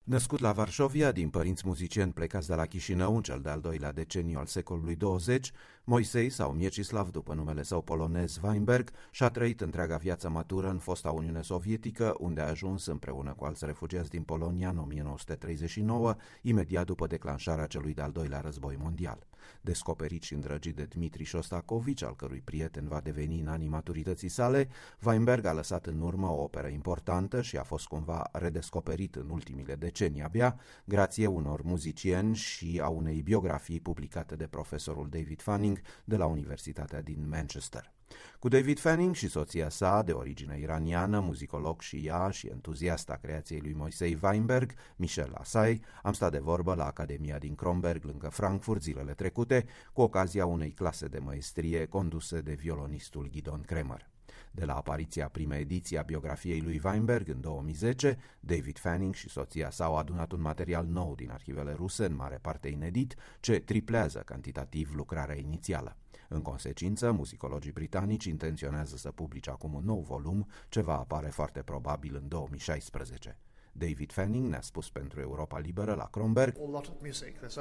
Născut la Varșovia, din părinți muzicieni plecați de la Chișinău în cel de-al doilea deceniu al secolului 20, Moisei sau Miecislav, după numele său polonez Weinberg, și-a trăit întreaga viață matură în fosta Uniune Sovietică, unde a ajuns împreună cu alți refugiați din Polonia în 1939, imediat după declanșarea celui de-al doilea război mondial. Descoperit și îndrăgit de Dmitri Șostakovici, al cărui prieten va deveni în anii maturității sale, Weinberg a lăsat în urmă o operă importantă și a fost cumva redescoperit în ultimile decenii abia, grație unor muzicieni și a unei biografii publicate de profesorul David Fanning de la Universitatea din Manchester. Cu David Fanning și soția sa, de origine iraniană, muzicolog și ea și entuziasta creației lui Moisei Weinberg, Michel Asai, am stat de vorbă la Academia din Kronberg, lângă Frankfurt, zilele trecute, cu ocazia unei clase de maestrie conduse de violonistul Gidon Kremer. De la apariția primei ediții a biografiei lui Weinberg în 2010, David Fanning și soția sa au adunat un material nou din arhivele ruse, în mare parte inedit, ce triplează cantitativ lucrarea inițială. În consecință, muzicologii britanici intenționează să publice acum un nou volum, ce va apare foarte probabil în 2016. David Fanning ne-a spus pentru Europa Liberă la Kronberg: A lot of music. There's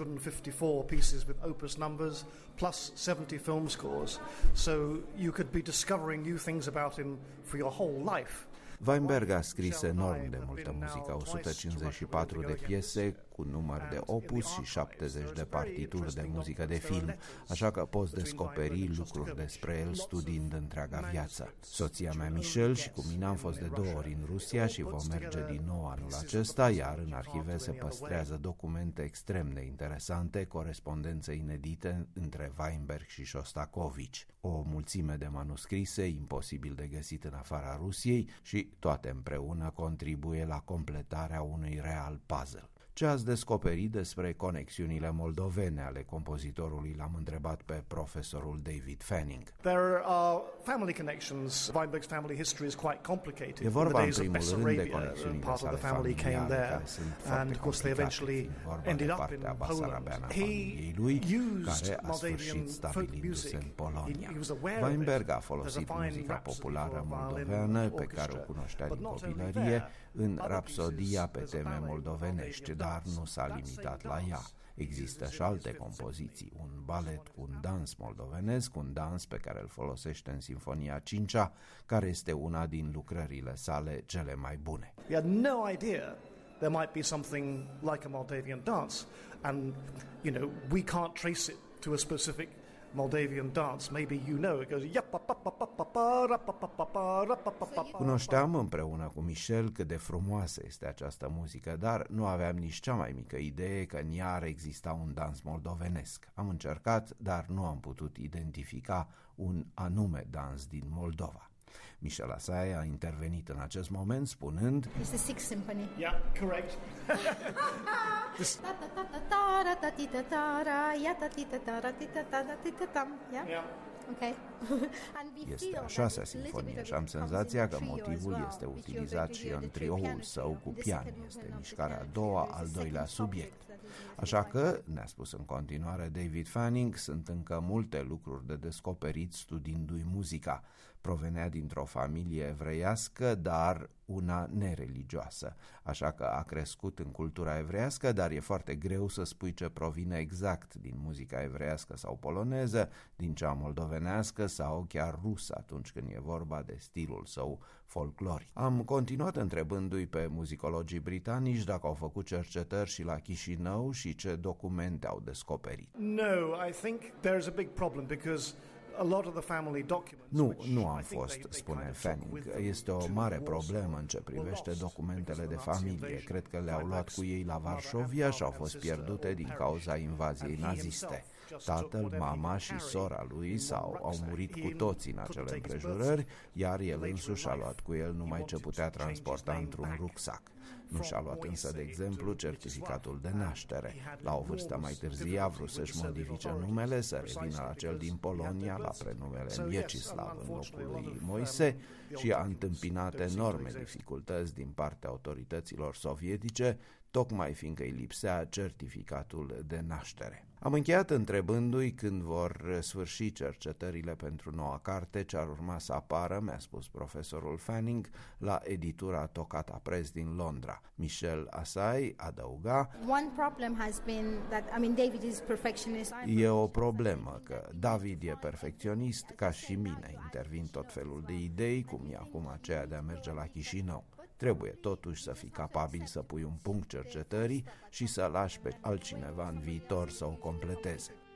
154 pieces with opus numbers plus 70 film scores. So you could be discovering new things about him for your whole life. Weinberg a scris enorm de multă muzică, 154 de piese cu număr de opus și 70 de partituri de muzică de film, așa că poți descoperi lucruri despre el studiind întreaga viață. Soția mea, Michel, și cu mine am fost de 2 ori în Rusia și vom merge din nou anul acesta, iar în arhive se păstrează documente extrem de interesante, corespondențe inedite între Weinberg și Șostakovici, o mulțime de manuscrise imposibil de găsit în afara Rusiei și toate împreună contribuie la completarea unui real puzzle. Ce ați descoperit despre conexiunile moldovene ale compozitorului? L-am întrebat pe profesorul David Fanning. There are family connections. Weinberg's family history is quite complicated. E vorba în primul rând de conexiunile sale familiale, care sunt foarte complicate, fiind vorba de partea basarabeană a familiei lui, care a sfârșit stabilindu-se în Polonia. Weinberg a folosit muzica populară moldoveană, pe care o cunoștea din copilărie, în rapsodia pe teme moldovenești, dar nu s-a limitat la ea. Există și alte compoziții, un balet cu un dans moldovenesc, un dans pe care îl folosește în Sinfonia 5-a, care este una din lucrările sale cele mai bune. We had no idea there might be something like a Moldavian dance, and we can't trace it to a specific Moldavian dance. Maybe you know it goes. Cunoșteam împreună cu Michel cât de frumoasă este această muzică, dar nu aveam nici cea mai mică idee că în ea ar exista un dans moldovenesc. Am încercat, dar nu am putut identifica un anume dans din Moldova. Michel Asai a intervenit în acest moment spunând: It's the Sixth Symphony. Yeah, correct. Yeah. Okay. Este a 6-a sinfonie și am senzația că motivul este utilizat și în trioul său cu pian. Este mișcarea a doua, al doilea subiect. Așa că, ne-a spus în continuare David Fanning, sunt încă multe lucruri de descoperit studiindu-i muzica. Provenea dintr-o familie evreiască, dar una nereligioasă. Așa că a crescut în cultura evreiască, dar e foarte greu să spui ce provine exact din muzica evreiască sau poloneză, din cea moldovenească sau chiar rusă atunci când e vorba de stilul său folcloric. Am continuat întrebându-i pe muzicologii britanici dacă au făcut cercetări și la Chișinău și ce documente au descoperit. No, I think there is a big problem because Nu am fost, spune Fanning. Este o mare problemă în ce privește documentele de familie. Cred că le-au luat cu ei la Varșovia și au fost pierdute din cauza invaziei naziste. Tatăl, mama și sora lui au murit cu toții în acele împrejurări, iar el însuși a luat cu el numai ce putea transporta într-un rucsac. Nu și-a luat însă, de exemplu, certificatul de naștere. La o vârstă mai târzie a vrut să-și modifice numele, să revină la cel din Polonia, la prenumele Miecislav în locul lui Moise, și a întâmpinat enorme dificultăți din partea autorităților sovietice, tocmai fiindcă îi lipsea certificatul de naștere. Am încheiat întrebându-i când vor sfârși cercetările pentru noua carte ce ar urma să apară, mi-a spus profesorul Fanning, la editura Toccata Press din Londra. Michel Asai adăuga: One problem has been that, David is perfectionist. E o problemă că David e perfecționist ca și mine. Intervin tot felul de idei, cum e acum aceea de a merge la Chișinău. Trebuie totuși să fii capabil să pui un punct cercetării și să lași pe altcineva în viitor să o completeze.